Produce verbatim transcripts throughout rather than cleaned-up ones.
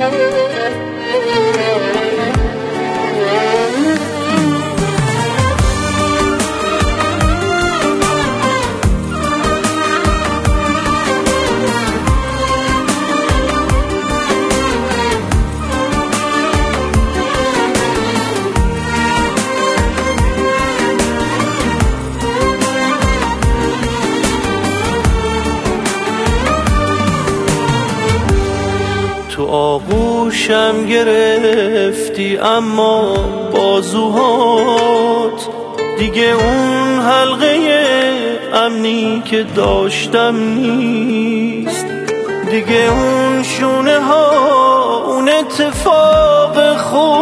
تو آغوشم گرفتی اما بازوهات دیگه اون حلقه امنی که داشتم نیست، دیگه اون شونه ها، اون اتفاق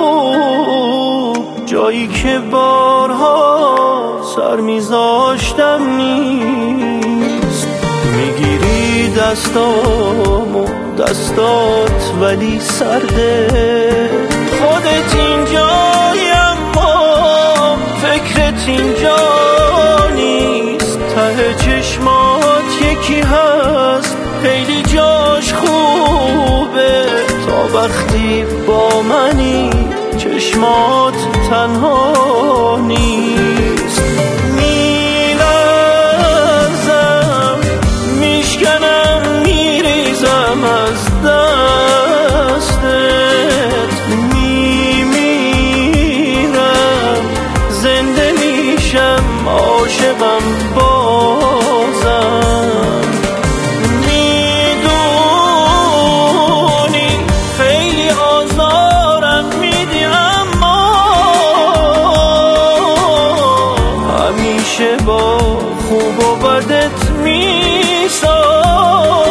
خوب، جایی که بارها سر میذاشتم نیست. میگیری دستامو دستات ولی سرده، خودت اینجایی اما فکرت اینجا نیست. ته چشمات یکی هست خیلی جاش خوبه، تا وقتی با منی چشمات تنها نیست. میلرزم میشکنم میریزم از دستت، میمیرم زنده میشم عاشقم بازم. میدونی خیلی آزارم میدی اما همیشه با خوب و بدت میسازم.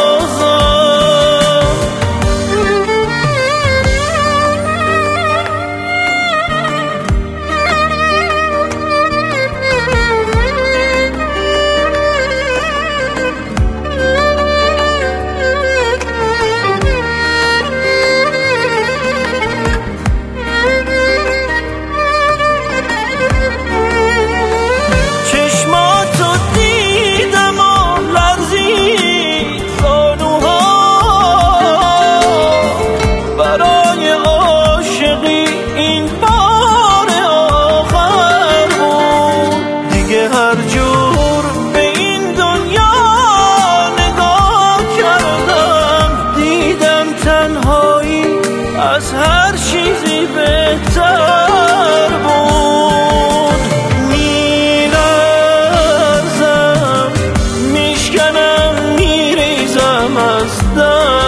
هر جور به این دنیا نگاه کردم، دیدم تنهایی از هر چیزی بهتر بود. میلرزم میشکنم میریزم از دست